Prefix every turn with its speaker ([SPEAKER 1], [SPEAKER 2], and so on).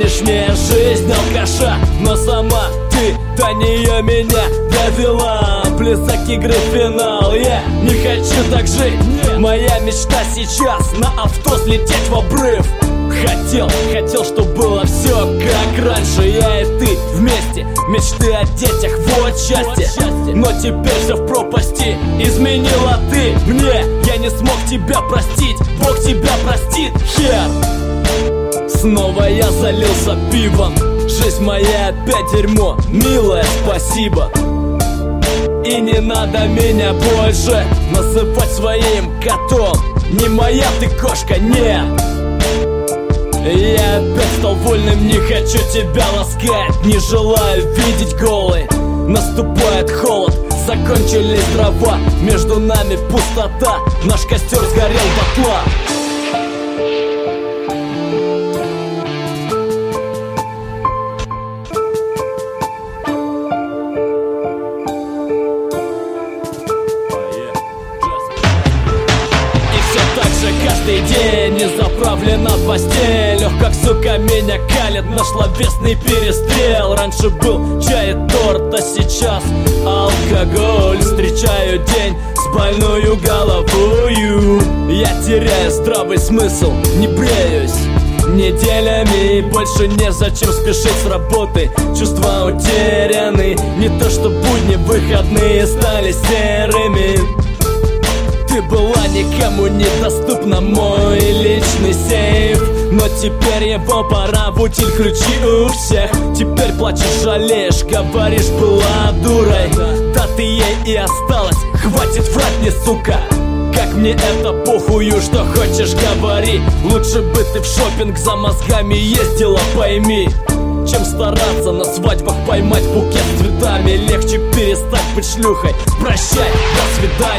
[SPEAKER 1] Напомнишь мне жизнь алкаша, но сама ты до нее меня довела. Близок игры финал, я не хочу так жить. Моя мечта сейчас на авто слететь в обрыв. Хотел, чтобы было все как раньше. Я и ты вместе, мечты о детях, вот счастье. Но теперь все в пропасти, изменила ты мне. Я не смог тебя простить, Бог тебя простит, хер. Снова я залился пивом, жизнь моя опять дерьмо. Милая, спасибо. И не надо меня больше называть своим котом. Не моя ты кошка, нет. Я опять стал вольным, не хочу тебя ласкать. Не желаю видеть голой, наступает холод. Закончились дрова, между нами пустота. Наш костер сгорел дотла. Каждый день не заправлена в постель. Ох, как сука меня калит, нашла словесный перестрел. Раньше был чай и торт, а сейчас алкоголь. Встречаю день с больною головою. Я теряю здравый смысл, не бреюсь неделями, и больше незачем спешить с работы. Чувства утеряны, не то что будни, выходные стали серыми. Ты была никому недоступна, мой личный сейф. Но теперь его пора в утиль, ключи у всех. Теперь плачешь, жалеешь, говоришь, была дурой. Да ты ей и осталась, хватит врать мне, сука. Как мне это похую, что хочешь говори. Лучше бы ты в шопинг за мозгами ездила, пойми, чем стараться на свадьбах поймать букет с цветами. Легче перестать быть шлюхой. Прощай, до свидания.